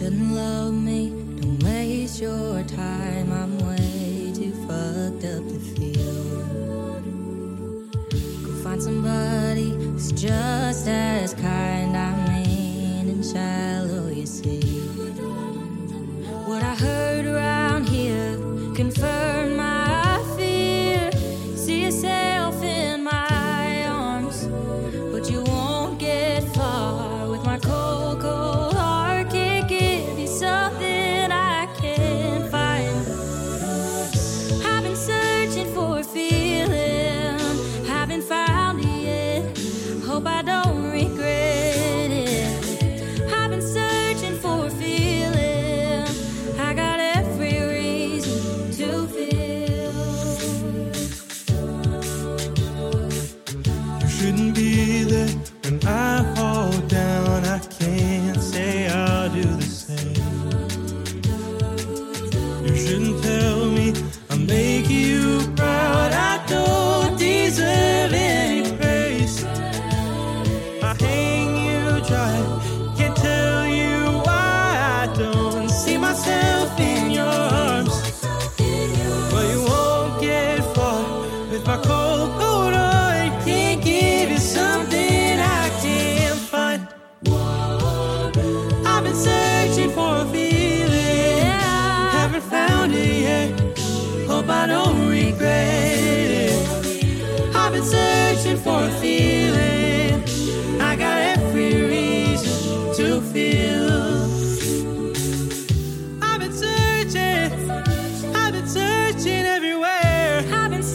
shouldn't love me. Don't waste your time. I'm way too fucked up to feel. Go find somebody who's just as kind. I mean, and shallow, you see. What I heard around here confirmed my fear. See yourself in my arms, but you won't get far with my cold, cold heart. Can't give you something I can't find. I've been searching for a feeling, haven't found it yet. Hope I don't regret it. I've been searching for a feeling, I got every reason to feel. You shouldn't be there when I fall down. I can't say I'll do the same. You shouldn't tell me I'll make you proud. I don't deserve any praise. I hang you dry, can't tell you why I don't see myself in your arms. But you won't get far with my cold, cold heart. Can't give you something I can't find. I've been searching for a feeling, haven't found it yet. Hope I don't regret it. I've been searching for a feeling, I got every reason to feel. I've been searching everywhere. I've been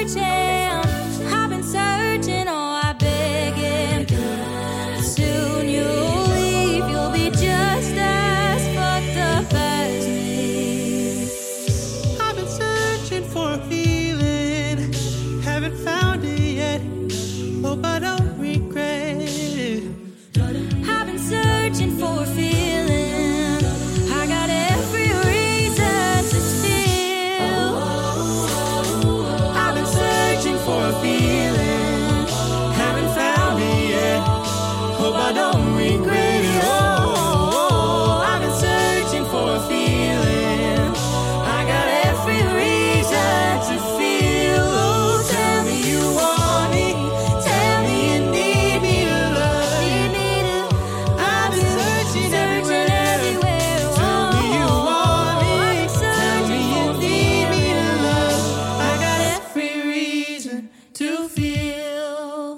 searching, oh I beg and plead. Soon you'll leave, you'll be just as fucked up as me. I've been searching for a feeling, haven't found it yet. Hope I don't regret it. I've been searching for a feeling, I got every reason to feel. I've been searching for a feeling, haven't found it yet. Hope I don't regret it. Oh, I've been searching for a feeling, I got every reason to feel. Oh, tell me you want me, tell me you need me to love. I've been searching everywhere. Tell me you want me, tell me you need me to love. I got every reason to feel.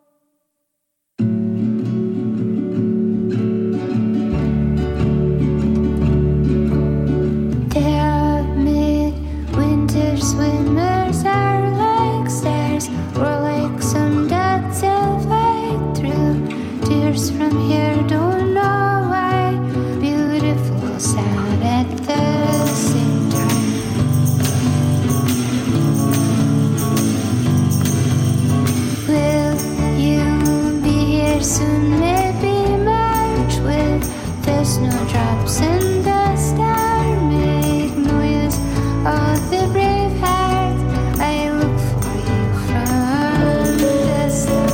Their midwinter swimmers are like stars, or like some dead sail fade through. Tears from here don't know why, beautiful, sad at the same time. Will you be here soon? Maybe March with the snowdrops and the star make noise of the brave heart. I look for you from the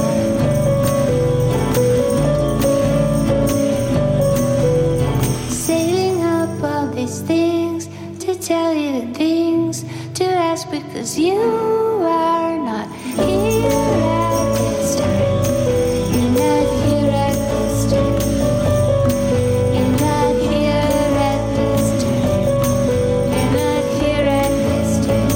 start. Saving up all these things to tell you the things to ask, because you are not here at this time. You're not here at this time. You're not here at this time. You're not here at this time.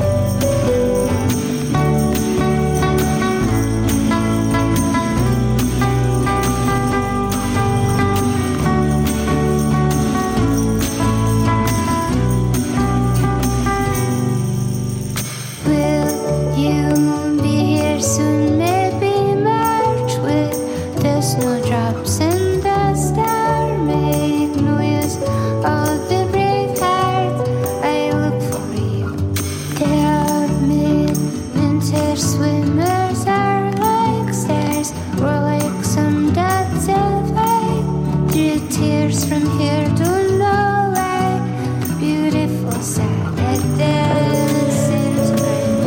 Will you be here soon? Maybe March with the snowdrops and the star make noise of the brave heart. I look for you. Their midwinter swimmers are like stars, or like some dead sail fade through. Tears from here don't know why, beautiful, sad at the same time.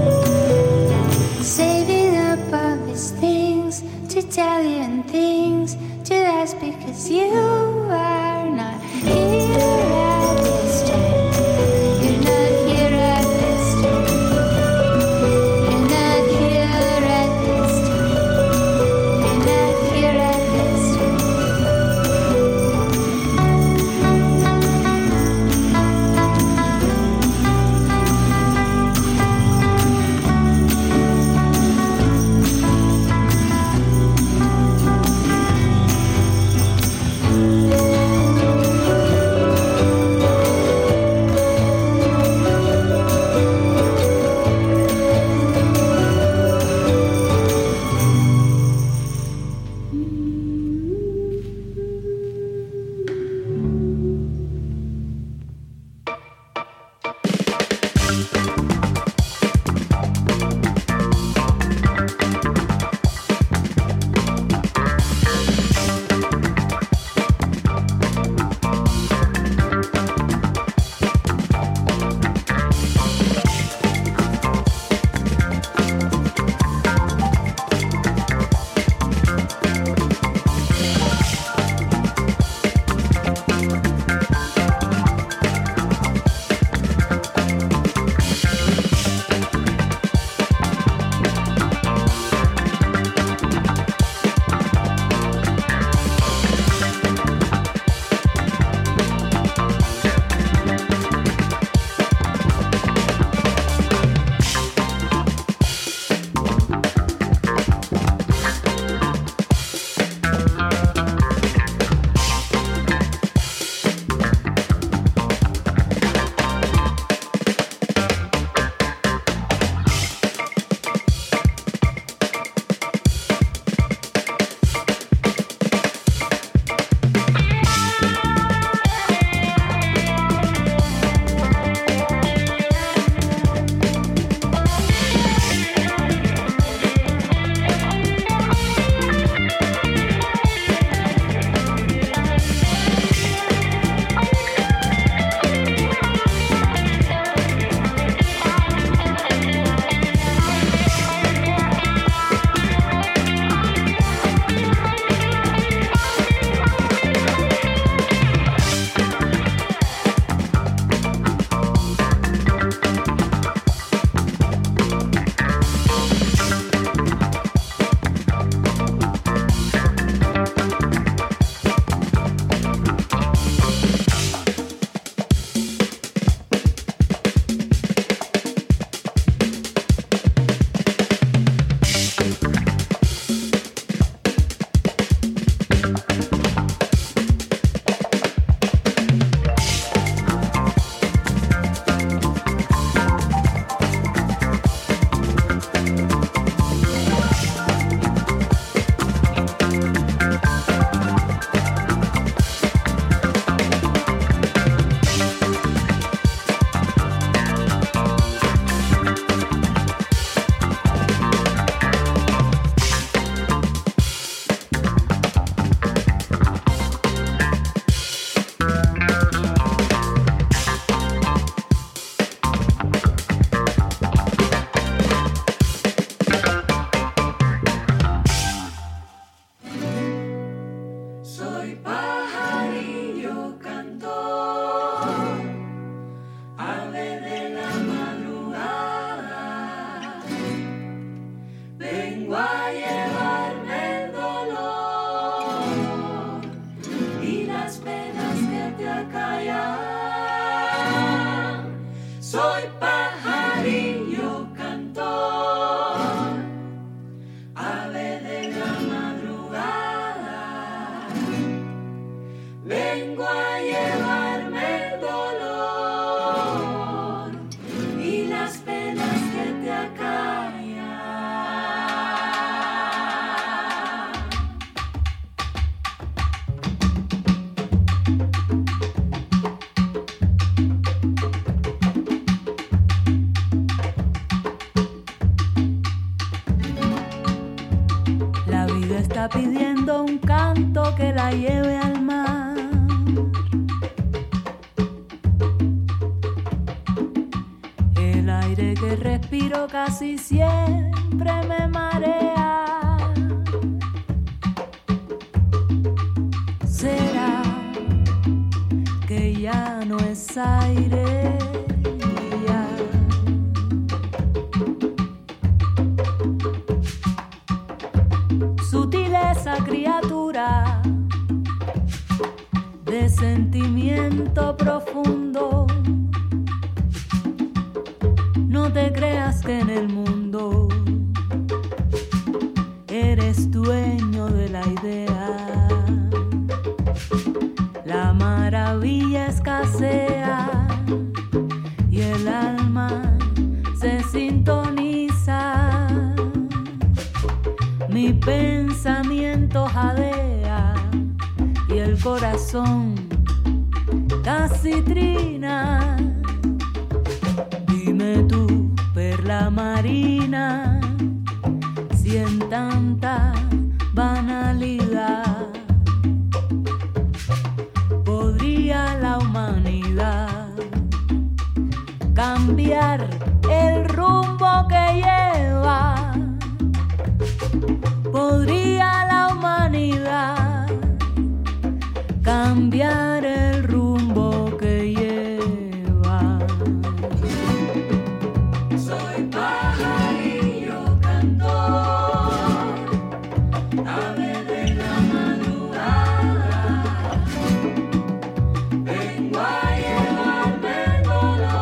Saving up all these things to tell you and things things to ask because you are not here at this time. You're not here at this time. You're not here at this time. You're not here at this time. está pidiendo un canto que la lleve al mar. El aire que respiro casi siempre me marea. Aires. Sutileza, criatura de sentimiento profundo. No te creas que en el mundo eres dueño de la idea. La maravilla escasea y el alma se sintoniza. Mi pensamiento jadea y el corazón casi trina. Dime tú, perla marina, si en tanta banalidad podría la humanidad cambiar el rumbo que lleva. Podría la humanidad cambiar el rumbo que lleva. Soy pajarillo cantor, ave de la madrugada. Vengo a llevarme el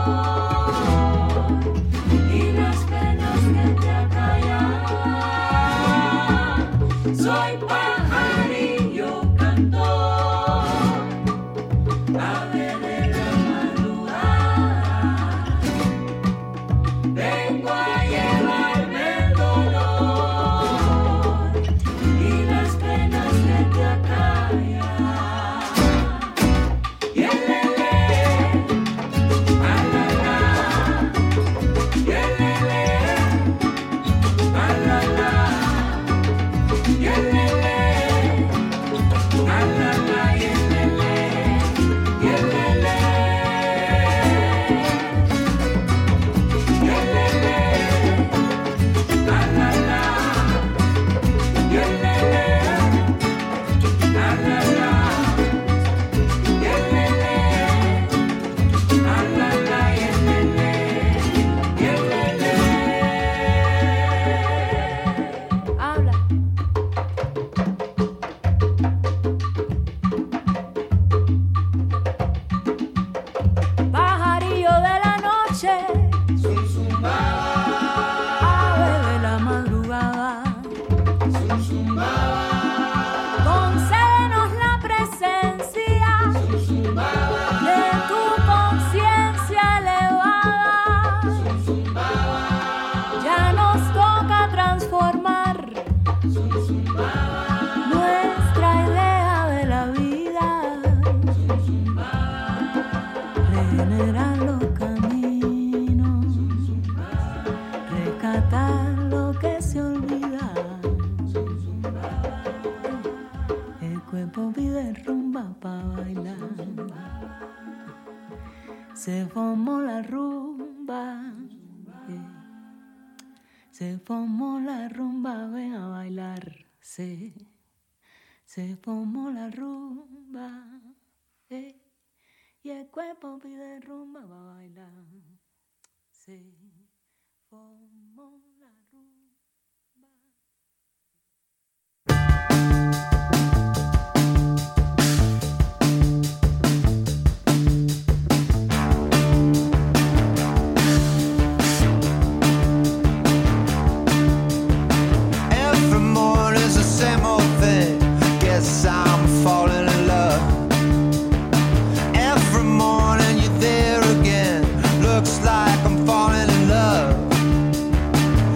dolor y las penas que te acallan. Soy pajarillo cantor, ave de la madrugada. Vengo a llevarme el dolor y las penas que te acallan. Yelele, alala, yelele, alala. Yelele, alala, yelele, yelele, yelele, alala, yelele, alala, yelele, alala, yelele, yelele. Habla. Pajarillo de la noche, ave de la madrugada, concédenos la presencia de tu conciencia elevada. Ya nos toca transformar nuestra idea de la vida. Regenerar los caminos, rescatar lo que se olvida. El cuerpo pide rumba pa' bailar. Se formó la rumba, se formó la rumba, ven a bailar. Se formó la rumba, y el cuerpo pide rumba para bailar. Se formó la rumba. Every morning's the same old thing. Guess I'm falling in love. Every morning you're there again. Looks like I'm falling in love.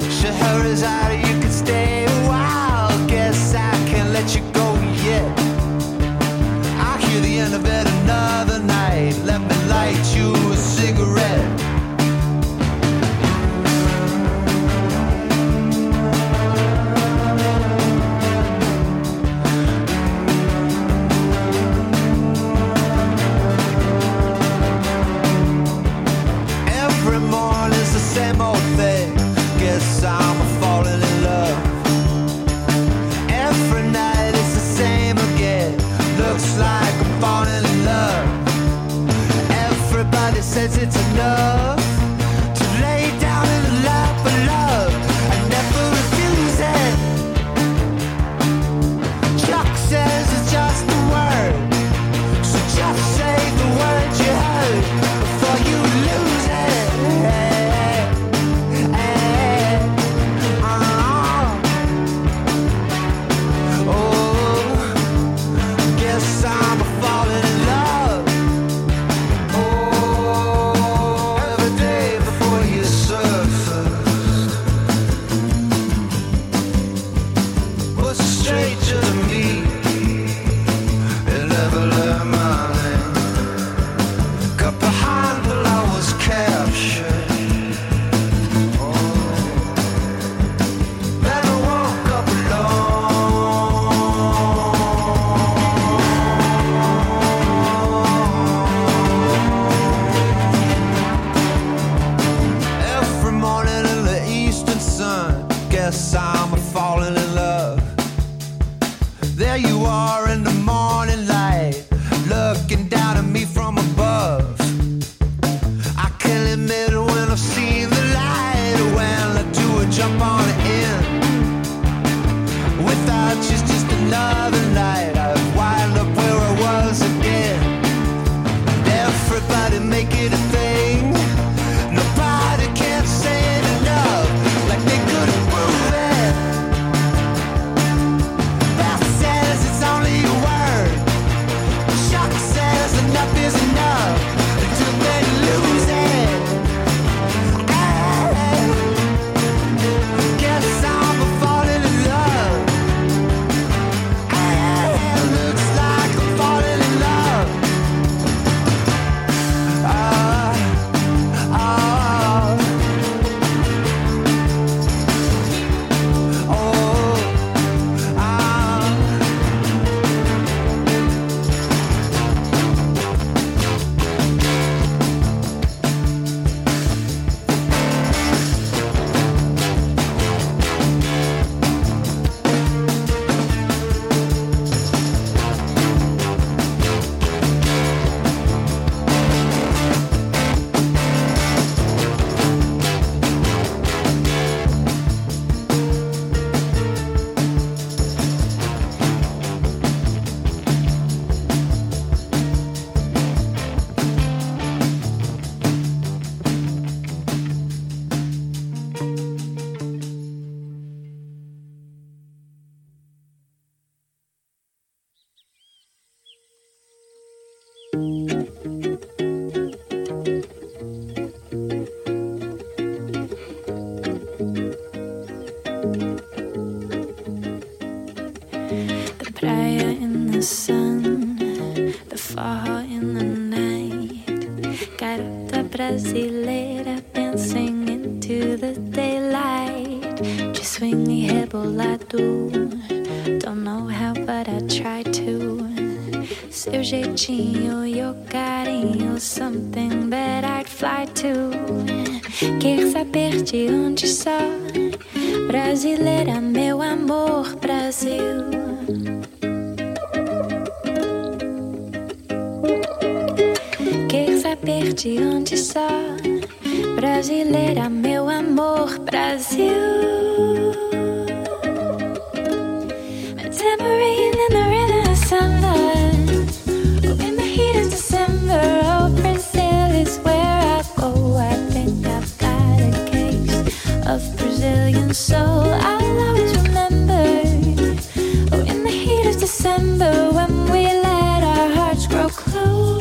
bar in the morning light, looking down at me from above. I can't admit when I've seen the light, when I do a jump on it in. Without you's just another night, I've wind up where I was again. Everybody make it a thing. Nobody can say it enough, like they could improve it. Beth says it's only a word. Chuck says enough is enough until they lose it. Guess I'm falling in love. Looks like I'm falling in love. The praia in the sun, the forró in the night, garota brasileira dancing into the daylight, de swing e rebolado, don't know how but I try to. Seu jeitinho, your carinho, something that I'd fly to. Quer saber de onde sou? Brasileira, meu amor, Brasil. Quer saber de onde sou? Brasileira, meu amor, Brasil. A tambourine in the rhythm of samba. Oh, in the heat of December, oh, Brazil is where I go. I think I've got a case of Brazilian soul. I'll always remember. Oh, in the heat of December, when we let our hearts grow close.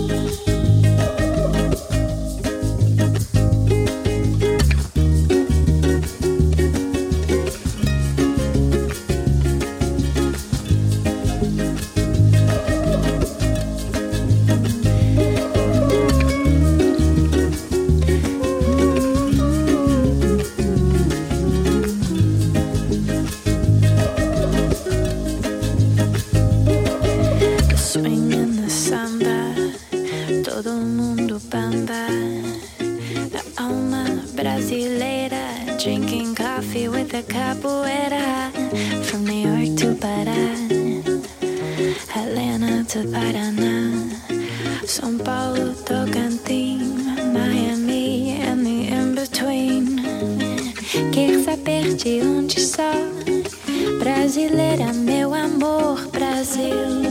Drinking coffee with a capoeira. From New York to Pará, Atlanta to Paraná, São Paulo, Tocantins, Miami and the in-between. Quer saber de onde sou? Brasileira, meu amor, Brasil.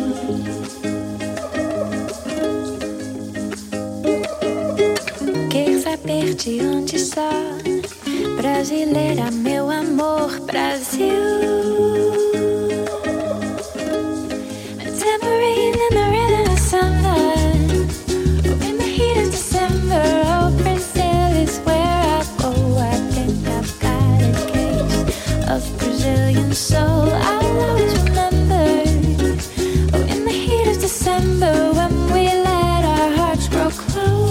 Quer saber de onde sou? Brasileira, meu amor, Brasil. A tambourine in the rhythm of samba. Oh, in the heat of December, oh, Brazil is where I go. I think I've got a case of Brazilian soul. I'll always remember. Oh, in the heat of December, when we let our hearts grow close.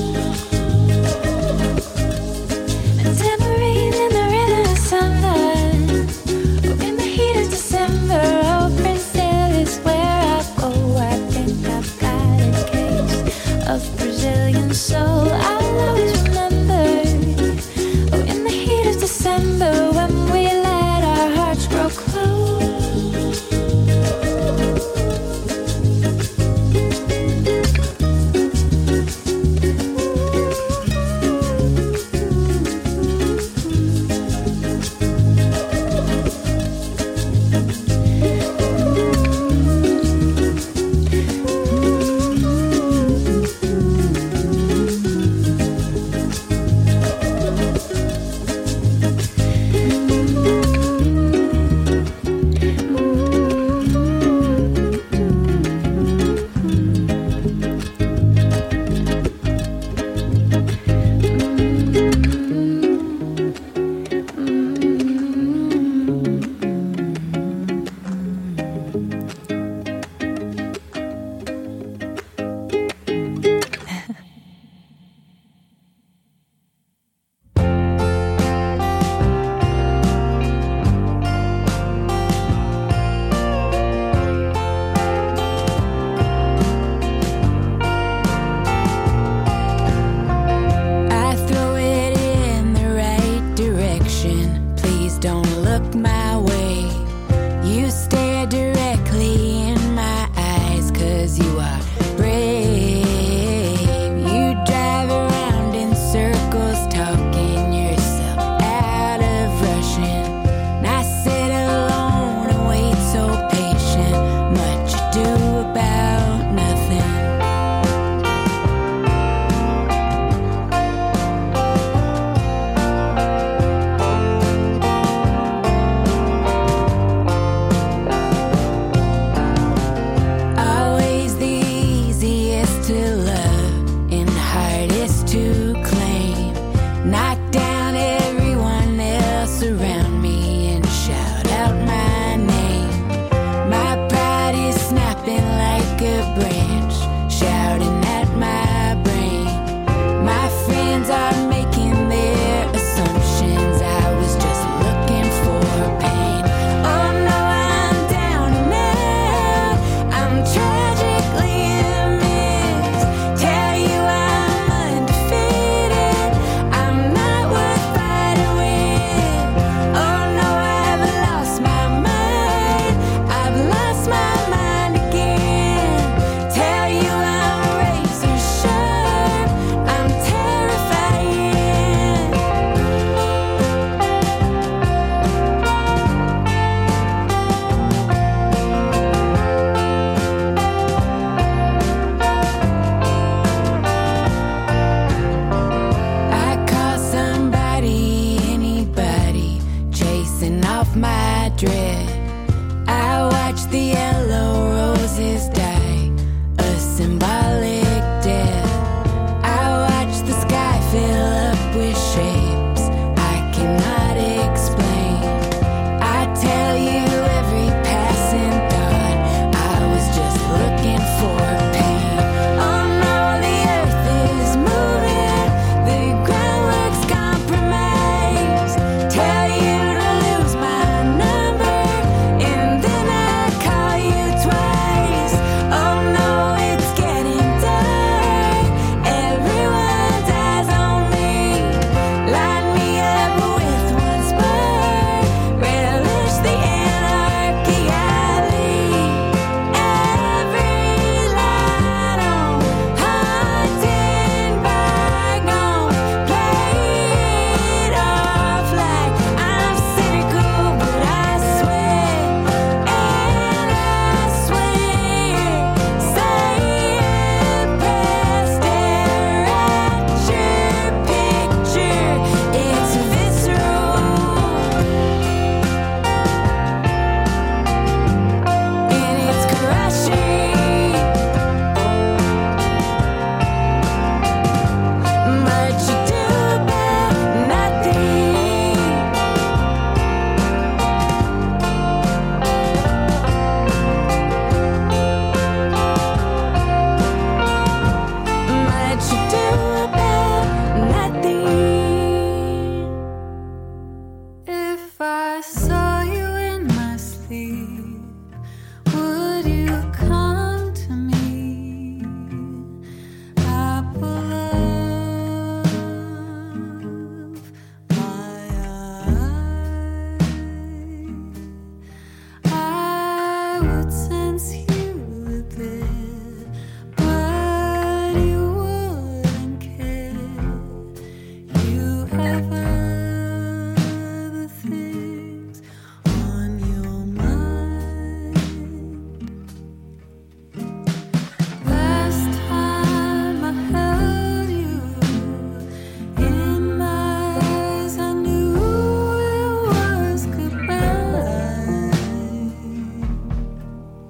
Soul, I'll always remember. Oh, in the heat of December, when we let our hearts grow close. my way. You stare directly in my eyes, 'cause you are brave. You drive around in circles, talking yourself out of rushing. And I sit alone and wait so patient. Much ado about nothing. Always the easiest to love and hardest to claim. Knock down everyone else around me and shout out my name. My pride is snapping like a branch, shouting at my brain. My friends are making their assumptions. I was just looking for pain. Oh no, I'm down and out. I'm tragically amiss. Tell you I'm undefeated. I'm not worth fighting with. Oh no, I've lost my mind. I've lost my mind again. Tell you I'm razor sharp. I'm terrifying. I call somebody, anybody, chasing off my dread. I watch the yellow roses die, a symbolic death. I watch the sky fill up with shapes I cannot explain. I tell you every passing thought, I was just looking for pain. Oh no, the earth is moving, the groundwork's compromised. Tell you to lose my number, and then I call you twice. Oh no, it's getting dark, everyone's eyes on me. Line me up with one spark, relish the anarchy I lead. Every light on, haunted bygone, played off like I'm cynical, but I swear, and I swear, say it past, stare at your picture, it's visceral, and it's crushing. Much ado about nothing. Much ado about nothing. If I saw you in my sleep, would you come to me? Apple of my eye, I would sense you with it, but you wouldn't care. You have other things on your mind. Last time I held you in my eyes, I knew it was goodbye.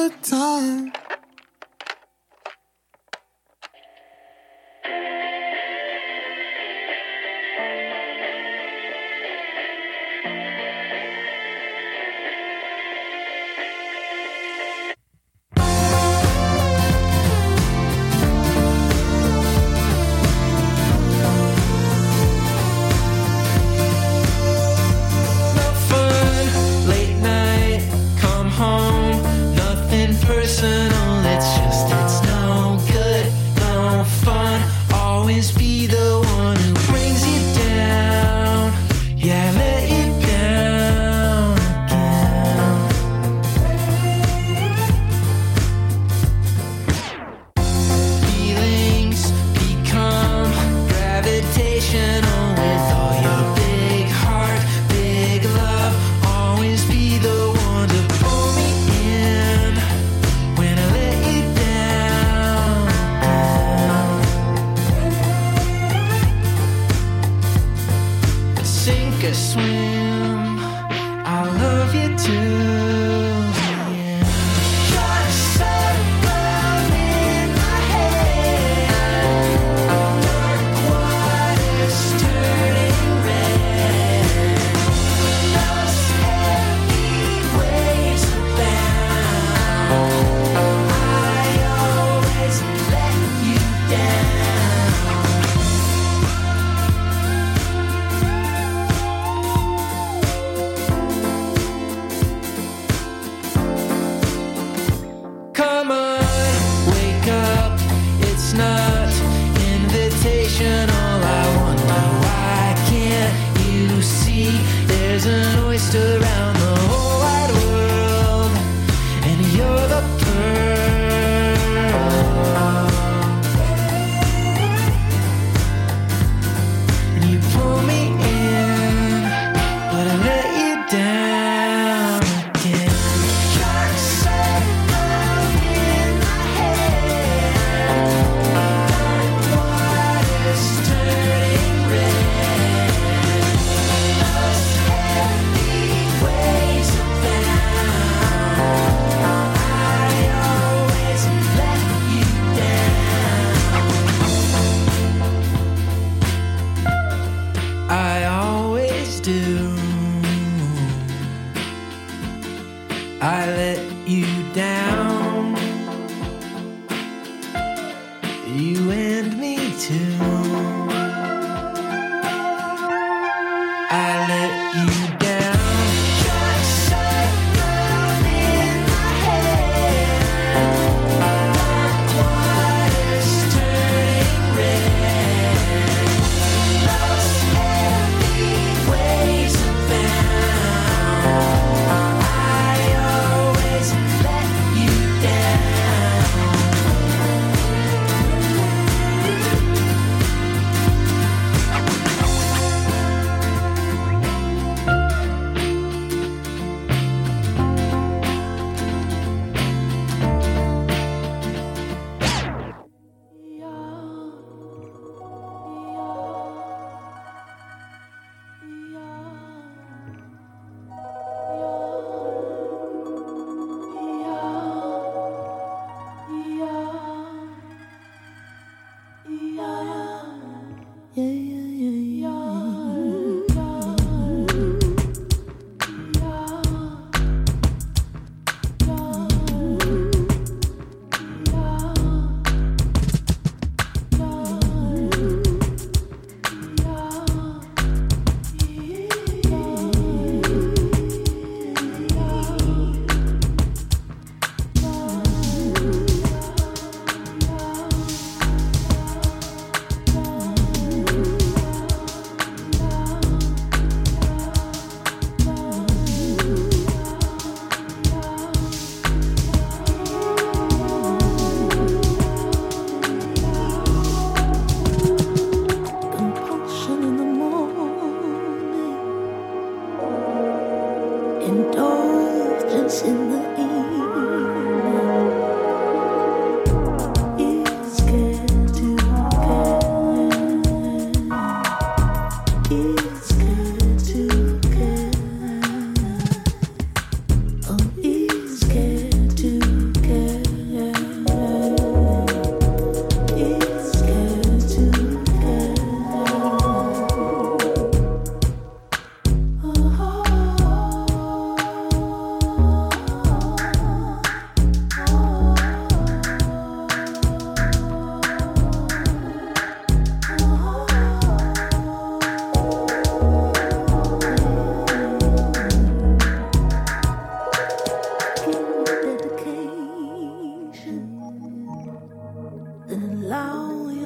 good time. When I let you down.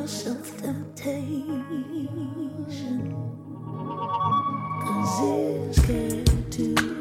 self-temptation, 'cause it's scared to